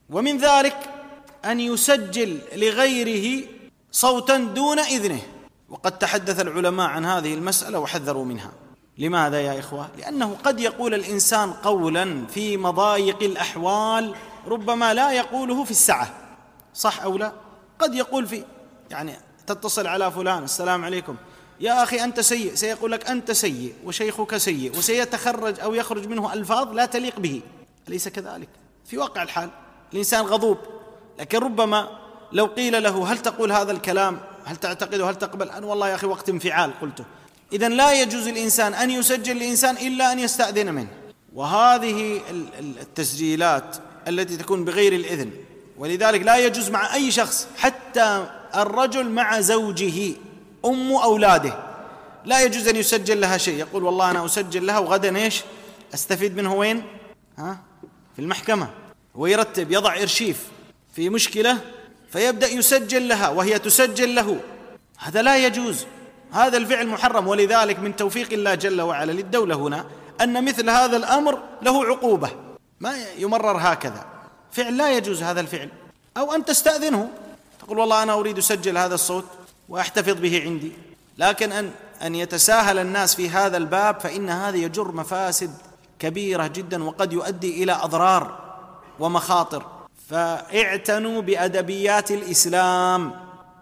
ومن ذلك أن يسجل لغيره صوتا دون إذنه، وقد تحدث العلماء عن هذه المسألة وحذروا منها. لماذا يا إخوة؟ لأنه قد يقول الإنسان قولا في مضايق الأحوال ربما لا يقوله في السعة، صح أو لا؟ قد يقول في تتصل على فلان السلام عليكم يا أخي أنت سيء، سيقول لك أنت سيء وشيخك سيء، وسيتخرج أو يخرج منه ألفاظ لا تليق به، أليس كذلك؟ في واقع الحال الإنسان غضوب، لكن ربما لو قيل له هل تقول هذا الكلام، هل تعتقده، هل تقبل؟ أن والله يا أخي وقت انفعال قلته. إذن لا يجوز الإنسان أن يسجل الإنسان إلا أن يستأذن منه. وهذه التسجيلات التي تكون بغير الإذن، ولذلك لا يجوز مع أي شخص، حتى الرجل مع زوجه أم أولاده لا يجوز أن يسجل لها شيء، يقول والله أنا أسجل لها وغدا أستفيد منه وين؟ في المحكمة، ويرتب يضع إرشيف في مشكلة فيبدأ يسجل لها وهي تسجل له، هذا لا يجوز، هذا الفعل محرم. ولذلك من توفيق الله جل وعلا للدولة هنا أن مثل هذا الأمر له عقوبة، ما يمرر هكذا، فعل لا يجوز هذا الفعل. أو أن تستأذنه تقول والله أنا أريد أسجل هذا الصوت وأحتفظ به عندي، لكن أن يتساهل الناس في هذا الباب فإن هذا يجر مفاسد كبيرة جدا وقد يؤدي إلى أضرار ومخاطر. فاعتنوا بأدبيات الإسلام.